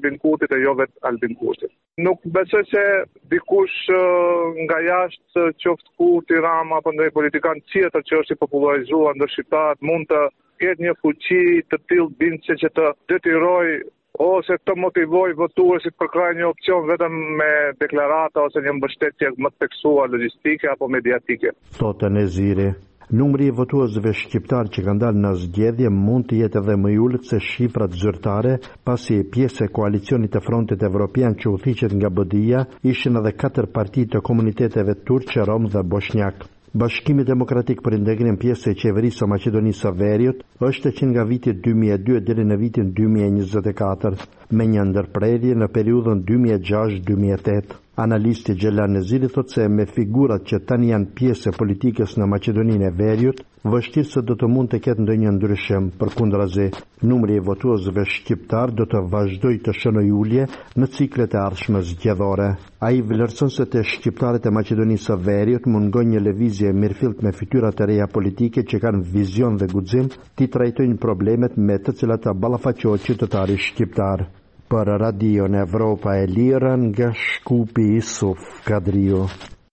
Albin Kurtit e jo vetë Albin Kurtit. Nuk besoj se dikush nga jashtë, qoftë Kurti, Rama apo ndonjë politikan tjetër që është i popularizuar ndër shqiptarët mund të ketë një fuqi të tillë bindse që të detyroj ose të motivoj votuesit për kraj një opcion vetëm me deklarata ose një mbështetje më të theksuar logjistike apo mediatike. Thotë Neziri. Numri i votuesve shqiptar që kanë dalë në zgjedhje mund të jetë edhe më i ulët se shifrat zyrtare, pasi pjesë e koalicionit të Frontit Evropian që udhëhiqet nga BDI-ja ishin edhe 4 parti të komuniteteve turqe, rom dhe bosnjak. Bashkimi Demokratik për integrim pjesë e qeverisë së Maqedonisë së Veriut është që nga viti 2002 deri në vitin 2024, me një ndërprerje në periudhën 2006-2008. Analisti Gjellar Neziri thotë se me figurat që tani janë pjesë e politikës në Maqedoninë e Veriut, vështirë se do të mund të ketë ndonjë ndryshim. Përkundrazi, numri i votuesve shqiptar do të vazhdojë të shënojë ulje në ciklet e ardhshme zgjedhore. Ai vlerëson se te shqiptarët e Maqedonisë së Veriut mungon një lëvizje mirëfillt me fytyra të reja politike që kanë vizion dhe guxim të trajtojnë problemet me të cilat ballafaqohet qytetari shqiptar. Për Radio në Evropa e Lirë nga Shkupi Isuf Kadriu.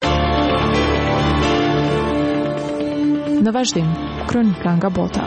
Në vazhdim, kronika nga bota.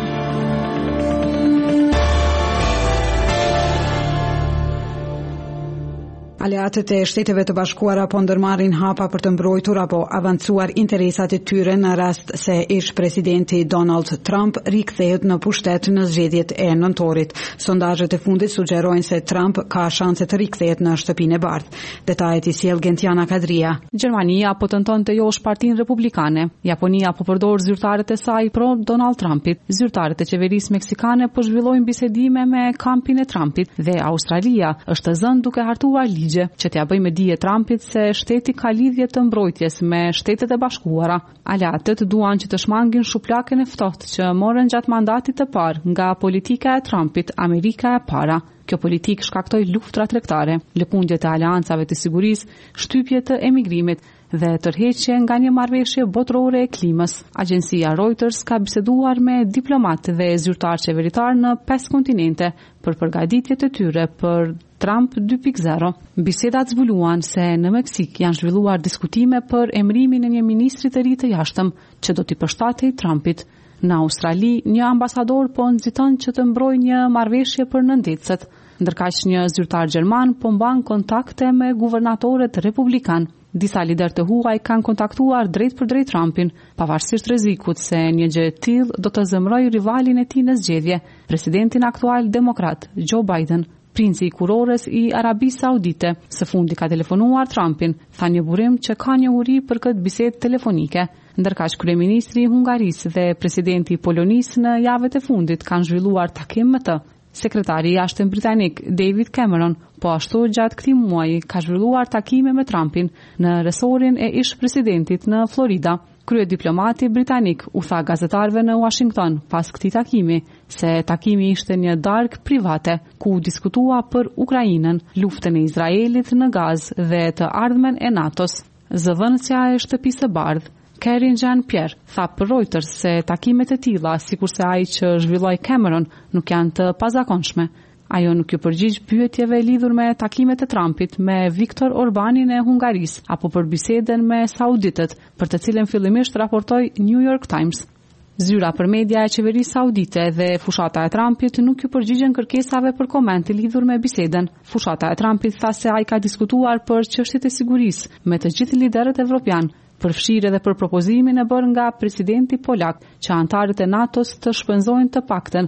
Aleatët e Shteteve të Bashkuara po ndërmarrin hapa për të mbrojtur apo avancuar interesat e tyre në rast se ish presidenti Donald Trump rikthehet në pushtet në zgjedhjet e nëntorit. Sondazhet e fundit sugjerojnë se Trump ka shanse të rikthehet në shtëpinë e bardhë. Detajet i sjell Gentiana Kadria. Gjermania po tenton të josh Partinë Republikane. Japonia po përdor zyrtarët e saj pro Donald Trumpit. Zyrtarët e qeverisë meksikane po zhvillojnë bisedime me kampin e Trumpit dhe Australia është zënë duke hartuar ligje që t'ja bëjë me dije Trumpit se shteti ka lidhje të mbrojtjes me Shtetet e Bashkuara. Aleatët duan që të shmangin shuplakën e ftohtë që morën gjatë mandatit të parë nga politika e Trumpit, Amerika e para. Kjo politik shkaktoi luftra tregtare, lëkundje të aleancave të sigurisë, shtypje të emigrimit dhe tërheqje nga një marrëveshje botërore e klimës. Agjencia Reuters ka biseduar me diplomatë dhe zyrtar qeveritar në 5 kontinente për përgatitjet e tyre për Trump 2.0. Bisedat zbuluan se në Meksik janë zhvilluar diskutime për emërimin e një ministri të ri të jashtëm që do t'i përshtatej Trumpit. Në Australi, një ambasador po nxiton që të mbrojë një marrëveshje për nëndecët, ndërkaq një zyrtar gjerman po mban kontakte me guvernatorët republikan. Disa lider të huaj kanë kontaktuar drejt për drejt Trumpin, pavarësisht rrezikut se një gjë e tillë do të zemrojë rivalin e tij në zgjedhje, presidentin aktual demokrat Joe Biden. Princi i kurores i Arabisë Saudite së fundi ka telefonuar Trumpin, tha një burim që ka një uri për këtë bisedë telefonike, ndërkaq kryeministri i Hungarisë dhe presidenti i Polonisë në javët e fundit kanë zhvilluar takim me të. Sekretari i jashtëm britanik David Cameron po ashtu gjatë këtij muaji ka zhvilluar takime me Trumpin në resorin e ish presidentit në Florida. Kryediplomati britanik u tha gazetarëve në Washington pas këtij takimi se takimi ishte një darkë private ku diskutua për Ukrainën, luftën e Izraelit në Gazë dhe të ardhmen e NATO-s. Zëvendësja e shtëpisë së bardhë Karine Jean-Pierre tha për Reuters se takimet e tilla, sikurse ai që zhvilloi Cameron, nuk janë të pazakonshme. Ajo nuk ju përgjigj pyetjeve lidhur me takimet e Trumpit me Viktor Orbanin e Hungarisë apo për bisedën me sauditët, për të cilën fillimisht raportoi New York Times. Zyra për media e qeverisë saudite dhe fushata e Trumpit nuk ju përgjigjen kërkesave për komente lidhur me bisedën. Fushata e Trumpit tha se ai ka diskutuar për çështjet e sigurisë me të gjithë liderët evropian, përfshirë edhe për propozimin e bërë nga presidenti polak që antarët e NATO-s të shpenzojnë të paktën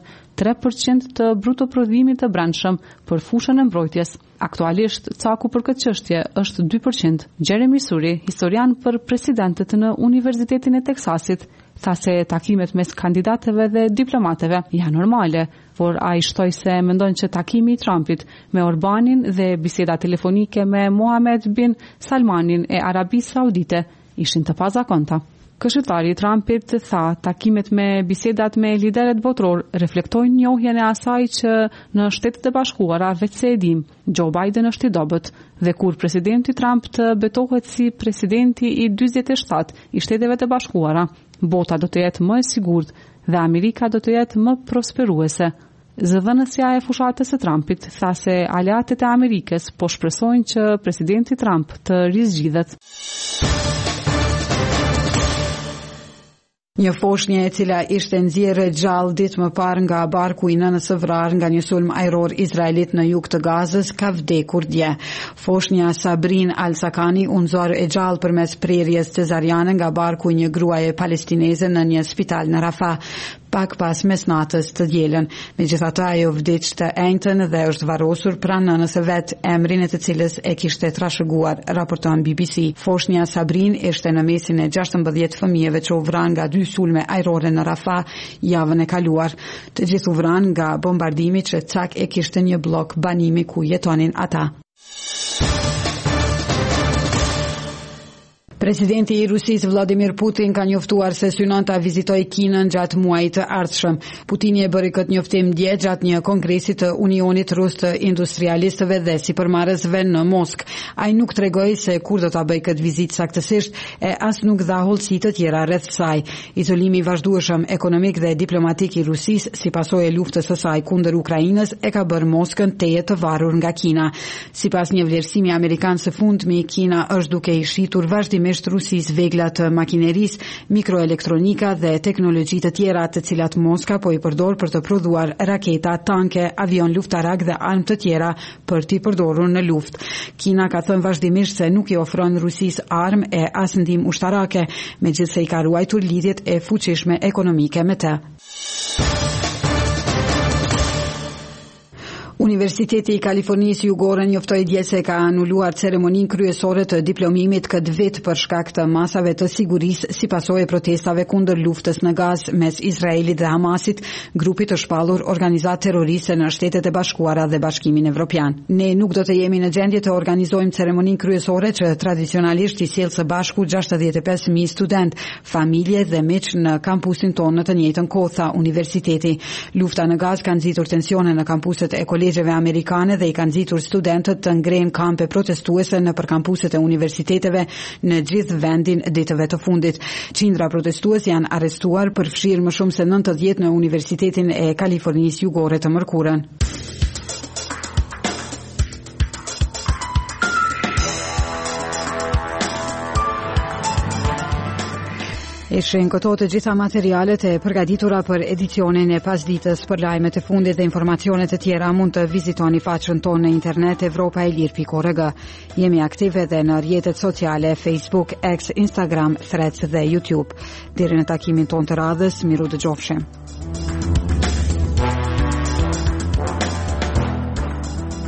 3% të bruto prodhimit të brendshëm për fushën e mbrojtjes. Aktualisht caku për këtë çështje është 2%. Jeremy Suri, historian për presidentët në Universitetin e Teksasit, tha se takimet mes kandidatëve dhe diplomatëve janë normale, por ai shtoi se mendon që takimi i Trumpit me Orbanin dhe biseda telefonike me Mohammed bin Salmanin e Arabisë Saudite ishin të pazakonta. Këshilltari i Trumpit tha takimet me bisedat me liderët botror reflektojnë njohjen e asaj që në Shtetet e Bashkuara vetë se e dim, Joe Biden është i dobët dhe kur presidenti Trump të betohet si presidenti i 47 i Shteteve të Bashkuara, bota do të jetë më e sigurt dhe Amerika do të jetë më prosperuese, Zëdhënësja e fushatës së Trumpit tha se aleatët e Amerikës po shpresojnë që presidenti Trump të rizgjidhet. Një foshnjë e cila ishte nxjerrë gjallë ditë më parë nga barku i nënës së vrarë nga një sulm ajror izraelit në jug të Gazës ka vdekur dje. Foshnja Sabrin Al-Sakani u nxorr e gjallë përmes prerjes cezariane nga barku i një gruaje palestineze në një spital në Rafah, pak pas mesnatës të dielën. Megjithatë ajo vdiq të enjtën dhe është varrosur pranë nënës së vet, emrin e të cilës e kishte trashëguar, raporton BBC. Foshnja Sabrin ishte në mesin e 16 fëmijëve që u vranë nga 2 sulme ajrore në Rafah javën e kaluar. Të gjithë u vranë nga bombardimi që cak e kishte një blok banimi ku jetonin ata. Presidenti i Rusisë Vladimir Putin ka njoftuar se synon ta vizitojë Kinën gjatë muajit të ardhshëm. Putini e bëri këtë njoftim dje gjatë një kongresi të Unionit Rus të Industrialistëve dhe Sipërmarrësve në Moskë. Ai nuk tregoi se kur do ta bëjë këtë vizitë saktësisht e as nuk dha hollësi të tjera rreth saj. Izolimi i vazhdueshëm ekonomik dhe diplomatik i Rusisë si pasojë e luftës së saj kundër Ukrainës e ka bërë Moskën teje të varur nga Kina. Sipas një vlerësimi amerikan së fundmi, Kina është duke i shitur vazhdimisht Rusisë vegla të makinerisë, mikroelektronika dhe teknologji të tjera të cilat Moska po i përdor për të prodhuar raketa, tanke, avion luftarak dhe armë të tjera për t'i përdorur në luftë. Kina ka thënë vazhdimisht se nuk i ofron Rusisë armë e as ndihmë ushtarake, megjithse i ka ruajtur lidhjet e fuqishme ekonomike me të. Universiteti i Kalifornisë Jugore njoftoi dje se ka anuluar ceremoninë kryesore të diplomimit këtë vit për shkak të masave të sigurisë si pasojë e protestave kundër luftës në Gazë mes Izraelit dhe Hamasit, grupit të shpallur organizatë terroriste në Shtetet e Bashkuara dhe Bashkimin Evropian. Ne nuk do të jemi në gjendje të organizojmë ceremoninë kryesore që tradicionalisht i sjell së bashku 65.000 student, familje dhe miq në kampusin tonë në të njëjtën kohë, tha universiteti. Lufta në Gazë ka nxitur tensione në kampuset e kolegjeve amerikane dhe i kanë nxitur studentët të ngrenë kampe protestuese nëpër kampuset e universiteteve në gjithë vendin ditëve të fundit. Qindra protestues janë arrestuar për fshirë më shumë se 90 në Universitetin e Kalifornisë Jugore të mërkurën. Ishin këto të gjitha materialet e përgatitura për edicionin e pasditës. Për lajmet e fundit dhe informacionet e tjera mund të vizitoni faqen tonë në internet evropaelir.org. Jemi aktive edhe në rrjetet sociale Facebook, X, Instagram, Threads dhe YouTube. Deri në takimin tonë të radhës, miru dëgjofshim.